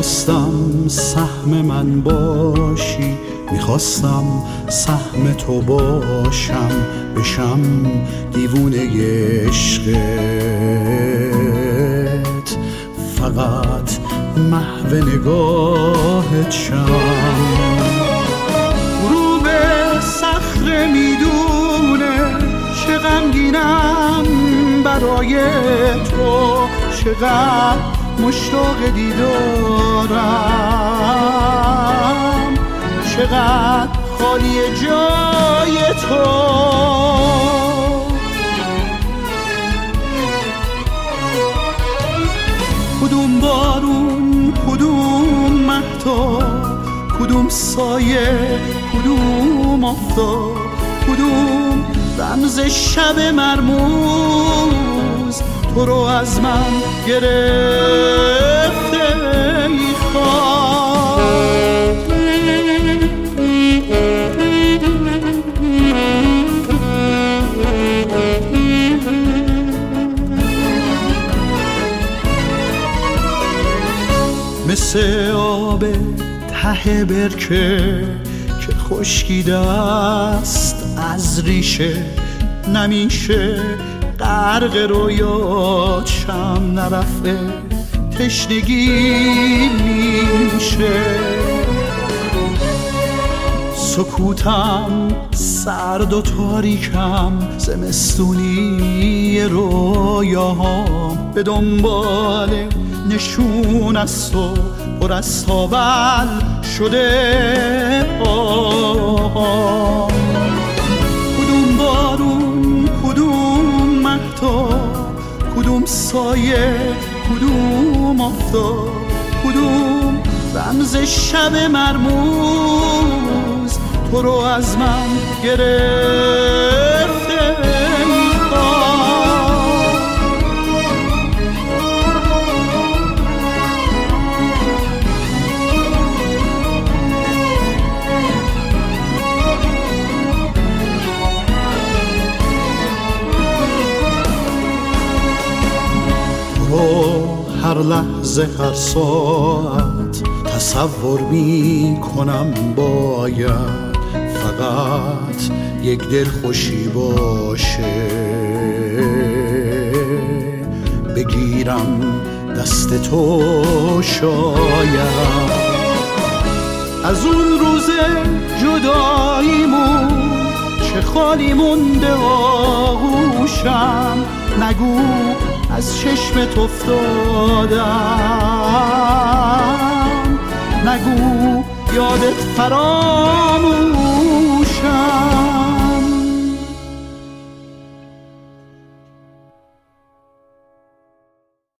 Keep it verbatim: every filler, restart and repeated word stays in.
میخواستم سهم من باشی، میخواستم سهم تو باشم، بشم دیوونه عشقت، فقط محو نگاهت شم. غروب صخره میدونه چه غمگینم برای تو، چقدر مشتاق دیدارم، چقدر خالی جای تو. کدوم بارون، کدوم مهتاب، کدوم سایه، کدوم آفتاب، کدوم رمز شب مرموز تو رو از من گرفته ای خواب. مثل آب ته برکه که خشکیده است از ریشه، نمیشه غرق رویات شم، نرفته تشنگی میشه. سکوتم سرد و تاریکم، زمستونی رویاهام، به دنبال نشون از تو پر از تاول شده پاهام. کدوم بارون، کدوم مهتاب، کدوم سایه، کدوم آفتاب، کدوم رمز شب مرموز تو رو از من گرفته ای خواب. هر لحظه هر ساعت تصور می کنم باید فقط یک دل خوشی باشه، بگیرم دست تو شاید. از اون روز جداییمون چه خالی مونده آغوشم، نگو از چشمت افتادم، نگو یادت فراموشم.